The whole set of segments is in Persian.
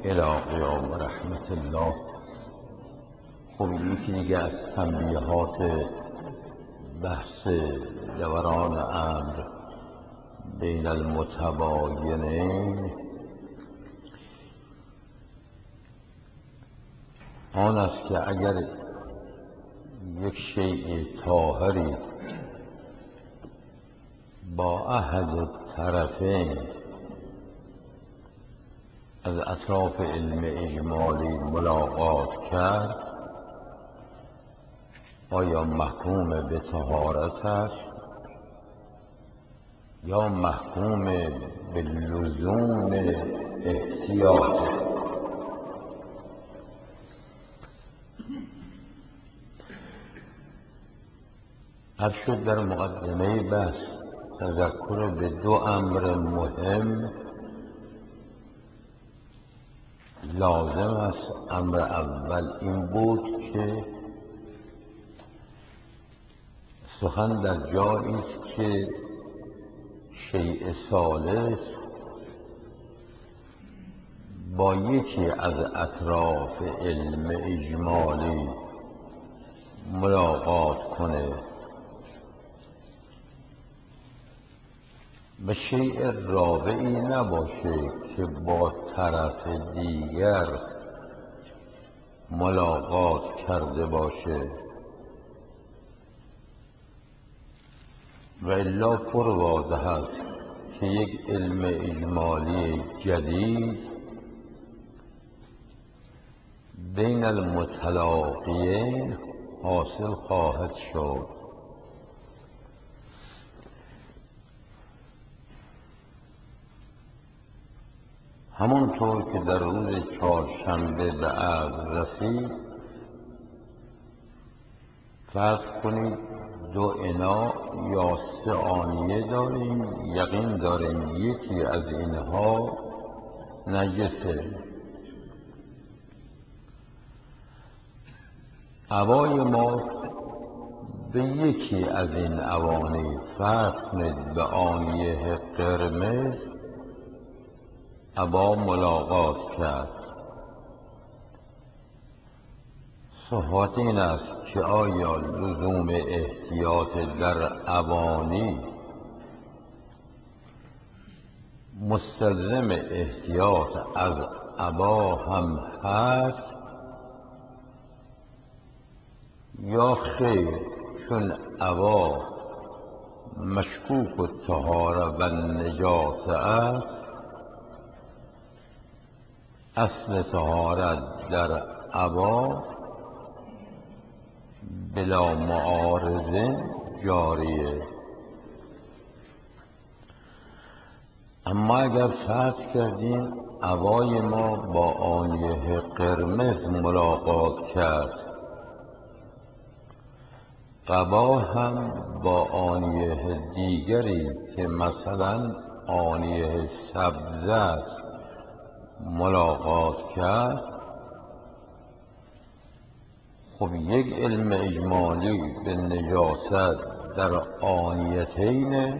الی قیام رحمت الله. خب یکی دیگه از تنبیهات بحث دوران امر بین المتباینین آن است که اگر یک شیء طاهری با احد الطرفین از اطراف علم اجمالی ملاقات کرد، آیا محکوم به طهارت است یا محکوم به لزوم احتیاط؟ عرض شد در مقدمه بحث تذکر به دو امر مهم لازم است. امر اول این بود که سخن در جایی است که شیء ثالث با یکی از اطراف علم اجمالی ملاقات کنه و شیء رابعی نباشه که با طرف دیگر ملاقات کرده باشه و الا پر واضح است که یک علم اجمالی جدید بین المتلاقیین حاصل خواهد شد. همونطور که در روز چهارشنبه به عرض رسید، فرض کنید دو انا یا سه آنیه داریم، یقین داریم یکی از اینها نجسه. عبای ما به یکی از این اواني فرض کنید به آنیه قرمز عبا ملاقات کرد. صحبت این است که آیا لزوم احتیاط در اوانی مستلزم احتیاط از عبا هم هست یا خیر؟ چون عبا مشکوک الطهاره و نجاسه است، اصل طهارت در عبا بلا معارضه جاریه. اما اگر فرض کردیم عبای ما با آنیه قرمز ملاقات کرد، قبا هم با آنیه دیگری که مثلا آنیه سبز است ملاقات کرد، خب یک علم اجمالی به نجاست در آنیتین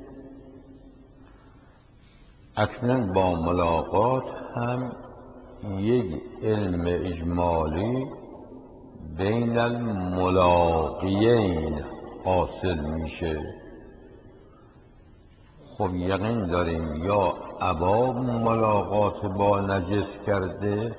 اکنون با ملاقات هم یک علم اجمالی بین الملاقیین حاصل میشه. خب یقین داریم یا عبا ملاقات با نجس کرده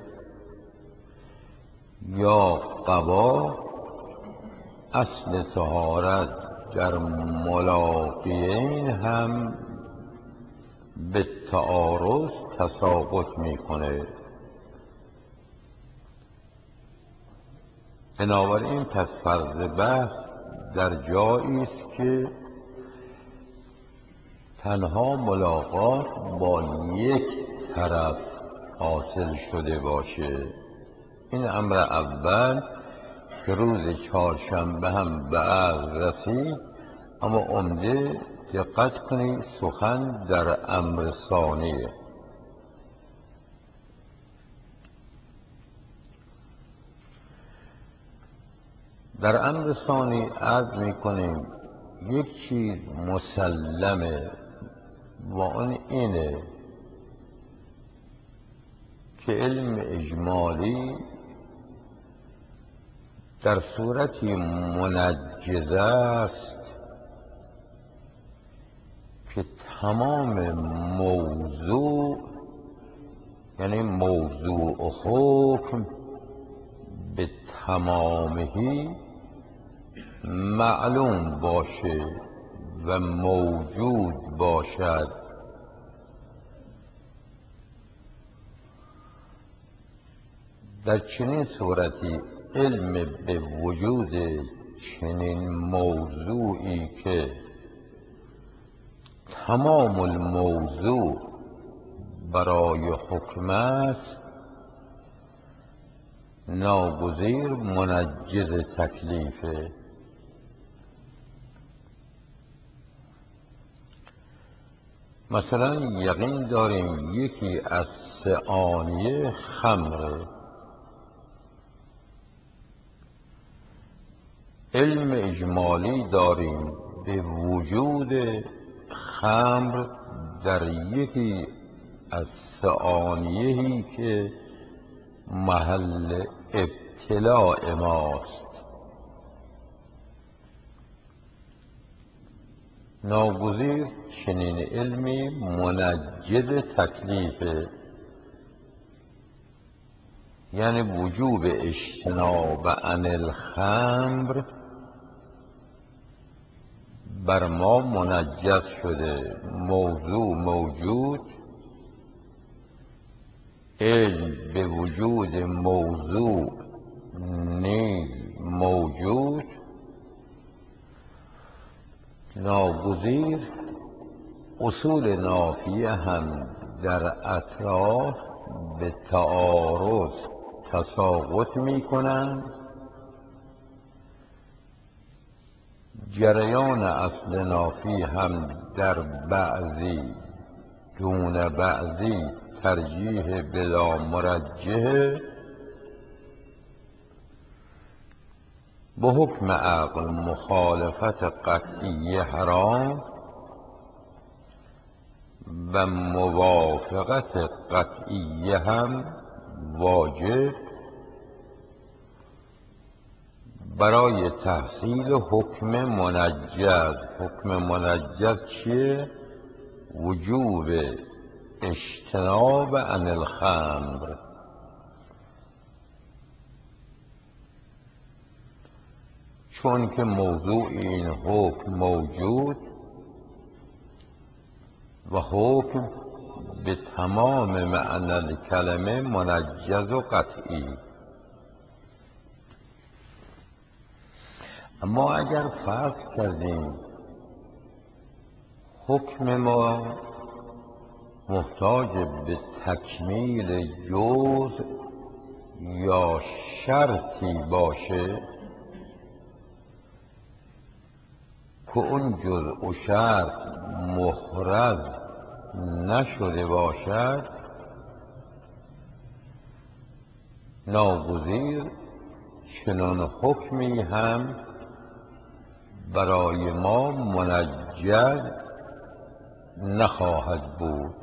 یا قبا اصل طهارت در ملاقیین هم به تعارض تساقط میکنه. بنابراین پس فرض بحث در جایی است که تنها ملاقات با یک طرف حاصل شده باشه. این امر اول که روز چهارشنبه هم به عرض رسید. اما عمده دقت کنید سخن در امر ثانیه. در امر ثانی عرض میکنیم یک چیز مسلمه و اون اینه که علم اجمالی در صورتی منجزه است که تمام موضوع، یعنی موضوع و حکم به تمامهی معلوم باشه و موجود باشد. در چنین صورتی علم به وجود چنین موضوعی که تمام الموضوع برای حکم است ناگزیر منجز تکلیفه. مثلا یقین داریم یکی از 3 آنیه خمره، علم اجمالی داریم به وجود خمر در یکی از 3 آنیه‌ای که محل ابتلاع ماست. ناگزیر چنین علمی منجز تکلیفه، یعنی وجوب اجتناب عن الخمر بر ما منجز شده، موضوع موجود، علم به وجود موضوع نیز موجود، ناگزیر اصول نافیه هم در اطراف به تعارض تساقط می کنند، جریان اصل نافی هم در بعضی دون بعضی ترجیح بلا مرجحه، به حکم عقل مخالفت قطعی حرام و موافقت قطعی هم واجب. برای تحصیل حکم منجز، حکم منجز چیه؟ وجوب اجتناب عن الخمر. چون که موضوع این حکم موجود و حکم به تمام معنی کلمه منجز و قطعی. اما اگر فرض کردیم حکم ما محتاج به تکمیل جزء یا شرطی باشه که اون جزء و شرط محرز نشده باشد، ناگزیر چنان حکمی هم برای ما منجز نخواهد بود.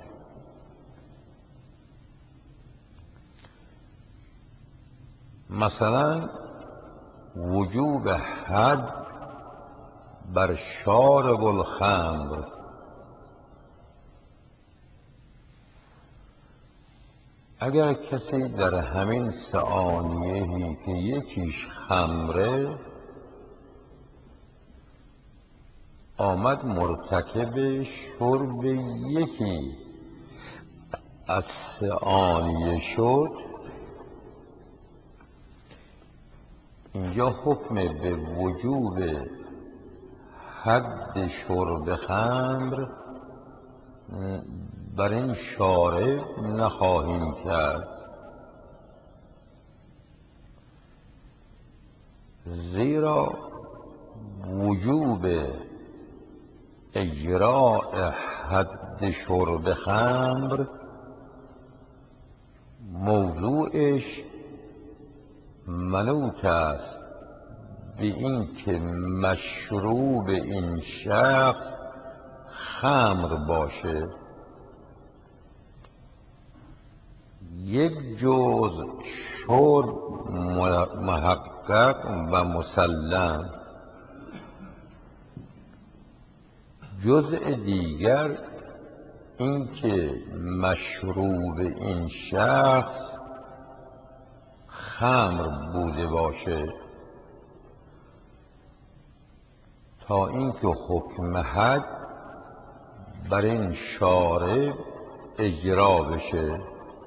مثلا وجوب حد بر شارب الخمر، اگر کسی در همین 3 آنیه‌ای که یکیش خمره آمد مرتکب شرب یکی از 3 آنیه شد، اینجا حکم به وجوب حد شرب خمر بر این شارب نخواهیم کرد، زیرا وجوب اجراء حد شرب خمر موضوعش منوط است به این که مشروب این شخص خمر باشه. یک جزء شد محقق و مسلم، جزء دیگر اینکه مشروب این شخص خمر بوده باشه تا اینکه حکم حد بر این شارب اجرا بشه.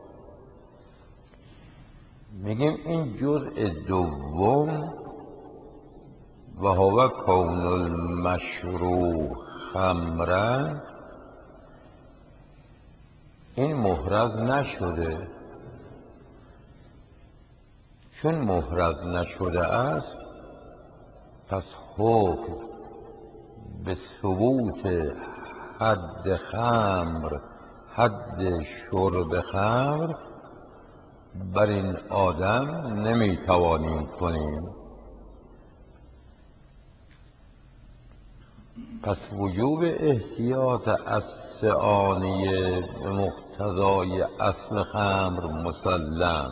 میگیم این جزء دوم و هو کون المشروب خمرا، این محرز نشده. چون محرز نشده است پس حکم به ثبوت حد خمر، حد شرب خمر بر این آدم نمیتوانیم کنیم. پس وجوب احتیاط از آنیه به مقتضای اصل خمر مسلم،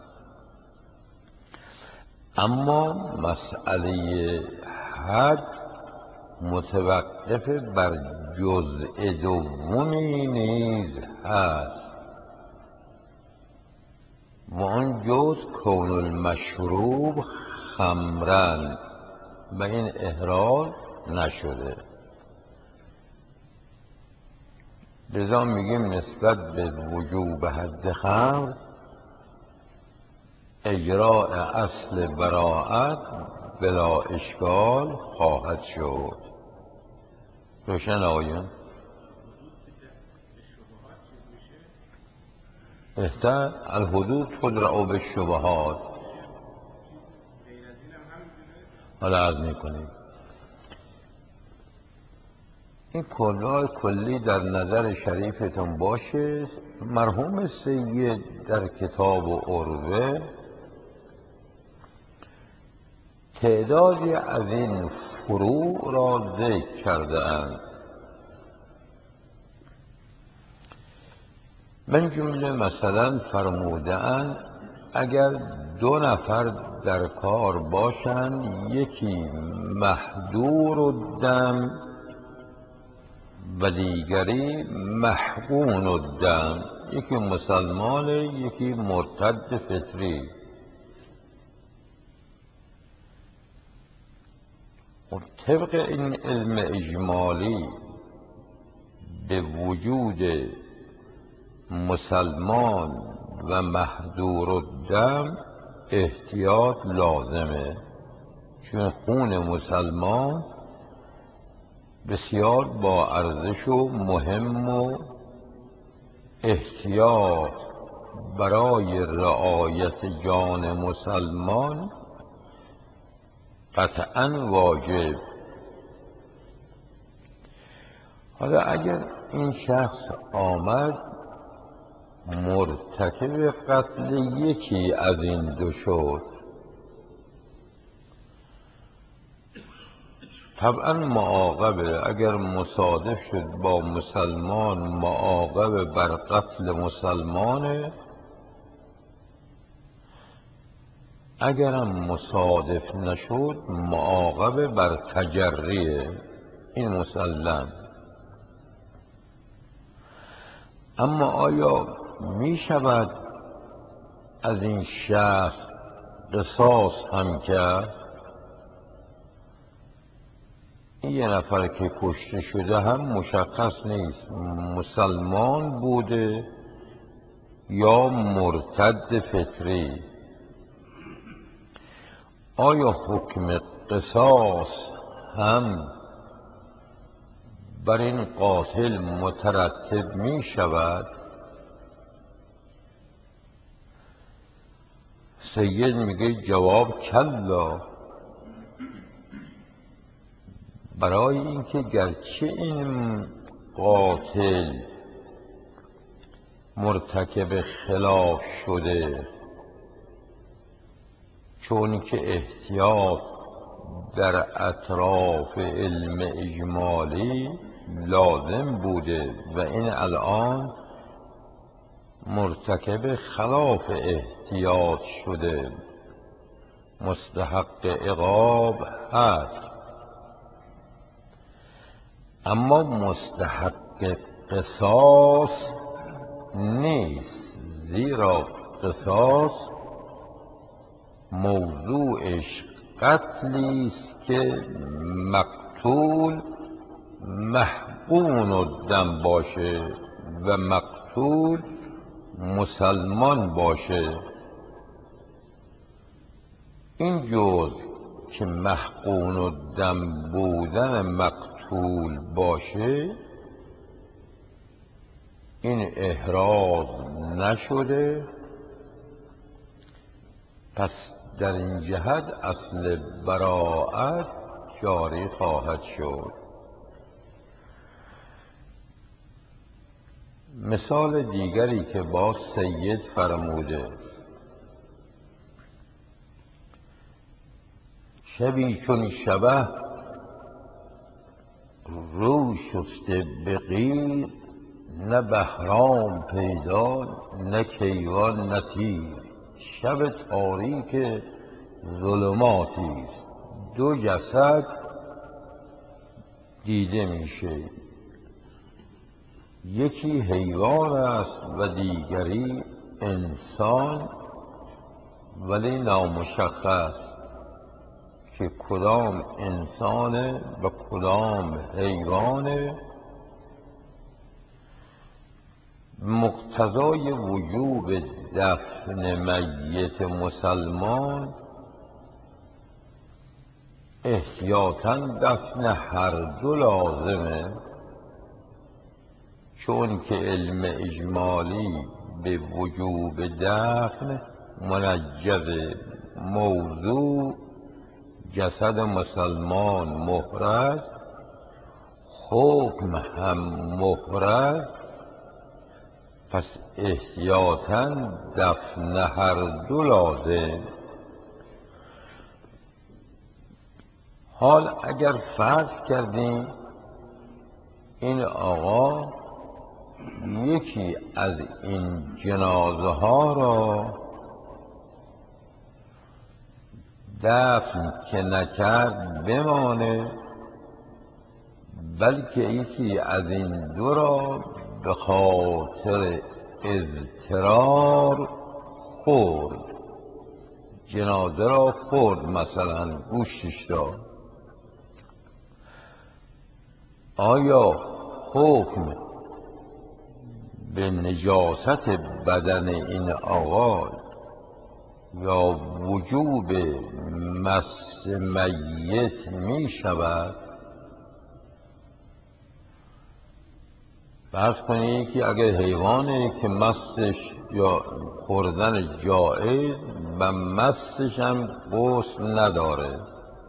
اما مسئله حد متوقف بر جزء دومی نیز هست و آن جزء کون المشروب خمرن و این احرار نشده. لذا میگیم نسبت به وجوب حد خمر اجراء اصل براءت بلا اشکال خواهد شد. روشن آیون بهتر الحدود تدرع بالشبهات. حالا عرض میکنیم این کلی در نظر شریفتون باشه. مرحوم سید در کتاب عروه تعدادی از این فروع را ذکر کرده اند. من جمله مثلا فرموده اند اگر دو نفر در کار باشند، یکی محدور الدم و دیگری محقون الدم، یکی مسلمان یکی مرتد فطری، و طبق این علم اجمالی به وجود مسلمان و محظور الدم احتیاط لازمه، چون خون مسلمان بسیار با ارزش و مهم و احتیاط برای رعایت جان مسلمان قطعاً واجب. حالا اگر این شخص آمد مرتکب قتل یکی از این دو شد، طبعا معاقبه. اگر مصادف شد با مسلمان معاقبه بر قتل مسلمانه، اگرم مصادف نشد معاقبه بر تجریه، این مسلم. اما آیا می شود از این شخص قصاص هم کرد؟ این یه نفر که کشته شده هم مشخص نیست مسلمان بوده یا مرتد فطری. آیا حکم قصاص هم بر این قاتل مترتب می شود؟ سید میگه جواب کلا، برای اینکه گرچه این قاتل مرتکب خلاف شده، چون که احتیاط در اطراف علم اجمالی لازم بوده و این الان مرتکب خلاف احتیاط شده مستحق عقاب هست، اما مستحق قصاص نیست، زیرا قصاص موضوعش قتلی است که مقتول محقون الدم باشه و مقتول مسلمان باشه. این جزء که محقون الدم بودن مقتول باشه این احراز نشده، پس در این جهت اصل براءت جاری خواهد شد. مثال دیگری که با سید فرموده: شبی چون شبه رو شسته به قیر، نه بهرام پیدا نه کیوان نه تیر. شب تاریک ظلماتی است، دو جسد دیده میشه، یکی حیوان است و دیگری انسان، ولی نامشخص که کدام انسانه و کدام حیوانه. مقتضای وجوب دفن میت مسلمان احتیاطاً دفن هر دو لازمه، چون که علم اجمالی به وجوب دفن منجز موضوع جسد مسلمان محرز، حکم هم محرز، پس احتیاطاً دفن هر دو لازم. حال اگر فرض کردیم این آقا یکی از این جنازه ها را دفن که نکرد بمانه، بلکه یکی از این دو را به خاطر اضطرار خورد، جنازه را خورد، مثلا گوشتش داد، آیا حکم به نجاست بدن این آقا یا وجوب مس میت می شود؟ فرض کنید که اگر حیوانی که مسش یا خوردن جایز و مسش هم غسل نداره،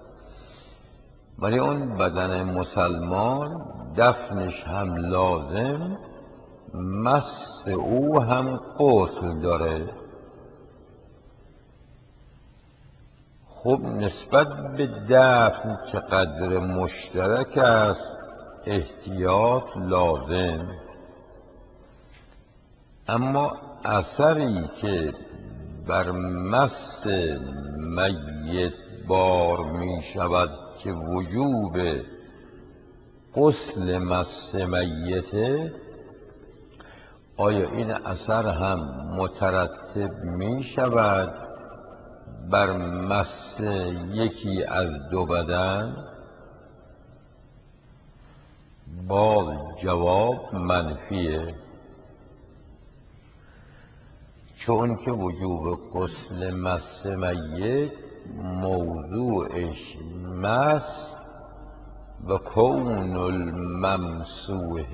ولی اون بدن مسلمان دفنش هم لازم، مس او هم غسل داره. خب نسبت به دفن چقدر مشترک است احتیاط لازم، اما اثری که بر مس میت بار می شود که وجوب غسل مس میته، آیا این اثر هم مترتب می شود بر مس یکی از دو بدن؟ باز جواب منفیه، چون که وجوب غسل مس میت موضوعش مس و کون الممسوح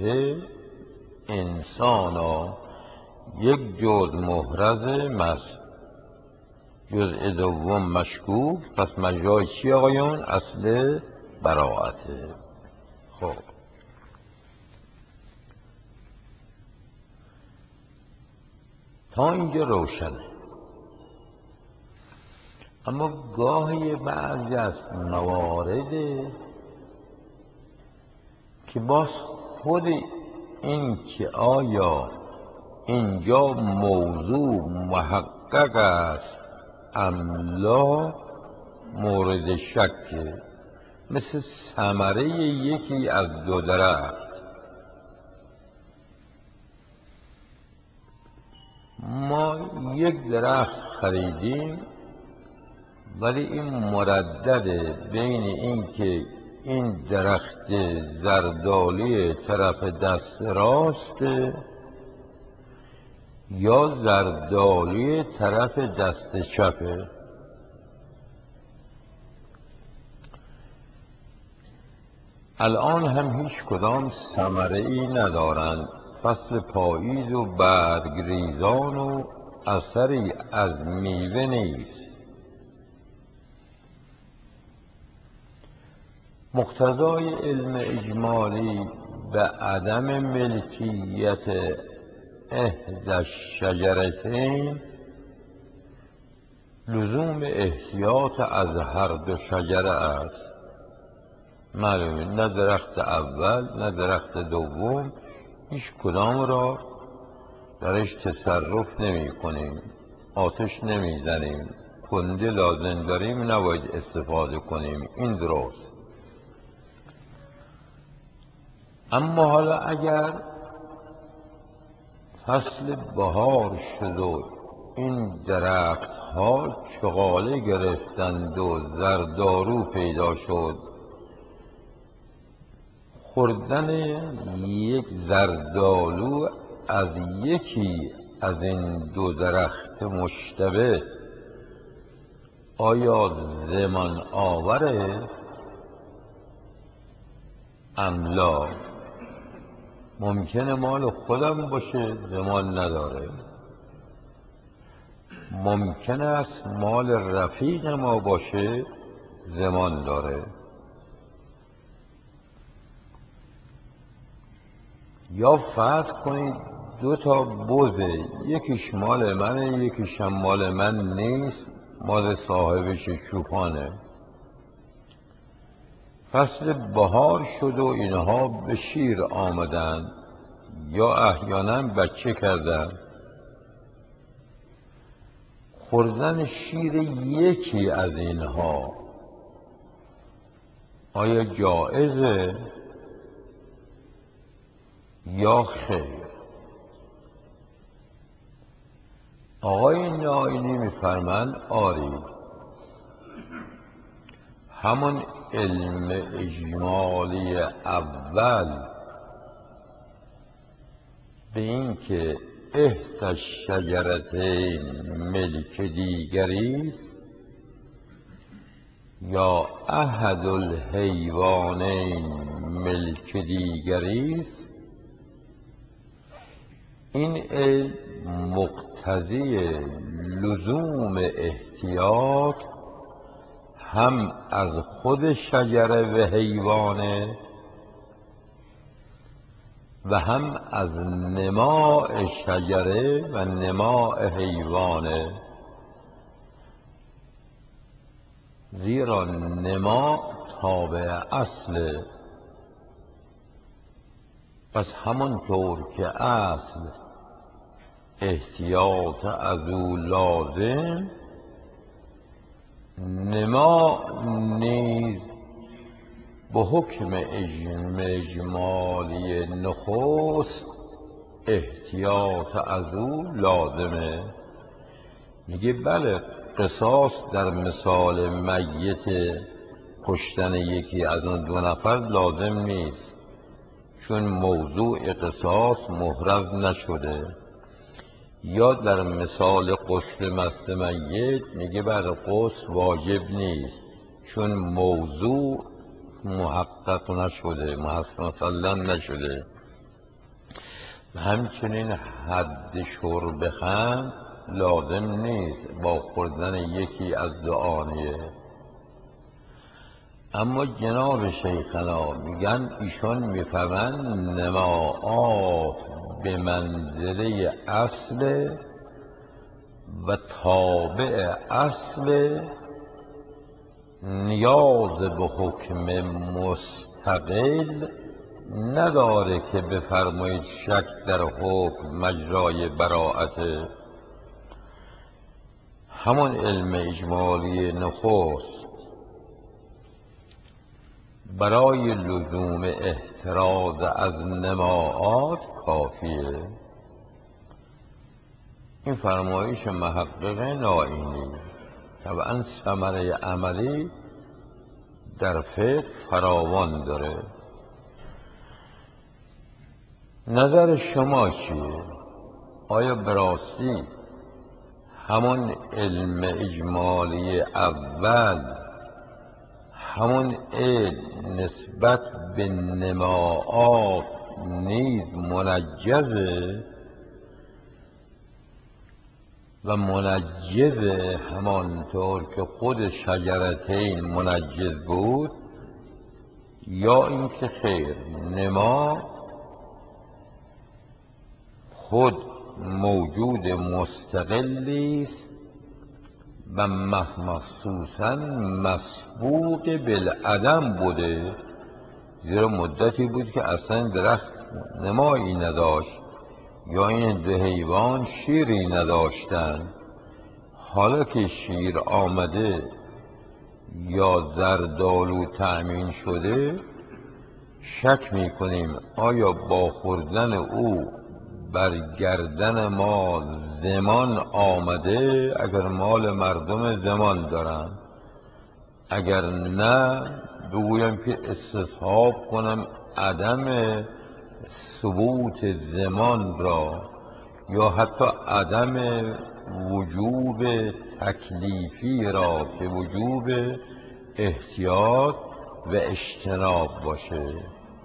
انسانا یک جزء محرز مس، جزء دوم مشکوک، پس مجرای چی آقایون؟ اصل براعته. خب تا اینجا روشنه، اما گاهی بعضی از موارد که باز خود این که آیا اینجا موضوع محقق است املا مورد شکه، مثل ثمره یکی از دو درخت. ما یک درخت خریدیم ولی این مردده بین این که این درخت زردالی طرف دست راست یا زردالی طرف دست چپه. الان هم هیچ کدام ثمره ای ندارند. فصل پاییز و برگریزان و اثری از میوه نیست. مقتضای علم اجمالی به عدم ملکیت احدی الشجرتین لزوم احتیاط از هر دو شجره است. معلومه نه درخت اول نه درخت دوم هیچ کدام را درش تصرف نمی کنیم، آتش نمی زنیم، کنده لازم داریم نباید استفاده کنیم، این درست. اما حالا اگر فصل بهار شد و این درخت ها چغاله گرفتند و زردارو پیدا شد، خوردن یک زردالو از یکی از این دو درخت مشتبه آیا زمان آوره؟ املا ممکنه مال خودم باشه زمان نداره، ممکنه است مال رفیق ما باشه زمان داره. یا فرض کنید دو تا بزه، یکیش مال منه یکیش هم مال من نیست، مال صاحبش چوپانه. فصل بهار شد و اینها به شیر آمدن یا احیانا بچه کردن. خوردن شیر یکی از اینها آیا جایزه یا خیر؟ آقای نائینی میفرمند آری، همون علم اجمالی اول به این که احدی الشجرتین ملک دیگریست یا احد الحیوانین ملک دیگریست، این علم مقتضی لزوم احتیاط هم از خود شجره و حیوانه و هم از نماء شجره و نماء حیوانه. زیرا نماء تابع اصله، پس همونطور که اصل احتیاط از او لازم، نماء نیز به حکم اجمالی نخست احتیاط از او لازمه. میگه بله قصاص در مثال میت کشتن یکی از اون دو نفر لازم نیست، چون موضوع قصاص محرز نشده. یا در مثال غسل مست میت میگه بله غسل واجب نیست، چون موضوع محقق نشده، مسلم نشده. و همچنین حد شرب خمر لازم نیست با خوردن یکی از دو آنیه. اما جناب شیخنا میگن ایشان میفهمن نماعات به منزله اصل و تابع اصل، نیاز به حکم مستقل نداره که بفرمایید شک در حکم مجرای براعته. همون علم اجمالی نخست برای لزوم احتراز از نماعات کافیه. این فرمایش محقق نائینی. طبعا ثمره عملی در فقه فراوان داره. نظر شما چیه؟ آیا براستی همون علم اجمالی اول، همون علم نسبت به نماعات نیز منجزه و منجزه همانطور که خود شجرتین منجز بود، یا اینکه خیر نما خود موجود مستقلی است و مخصوصا مسبوق بالعدم بوده، زیرا مدتی بود که اصلا درخت نمایی نداشت یا این دو حیوان شیری نداشتند. حالا که شیر آمده یا زردآلو تأمین شده، شک میکنیم آیا با خوردن او بر گردن ما زمان آمده، اگر مال مردم زمان دارن. اگر نه بگویم که استصحاب کنم عدم ثبوت زمان را یا حتی عدم وجوب تکلیفی را که وجوب احتیاط و اجتناب باشه.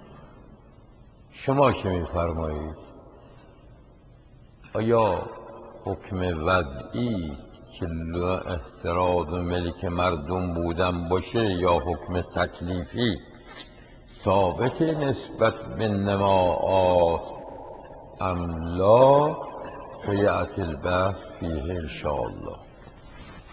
شما چه میفرمایید؟ آیا حکم وضعی که احتراز و ملک مردم بودن باشه یا حکم تکلیفی ثابت نسبت به نماعات ام لا؟ فیأتی البحث فیه انشاءالله.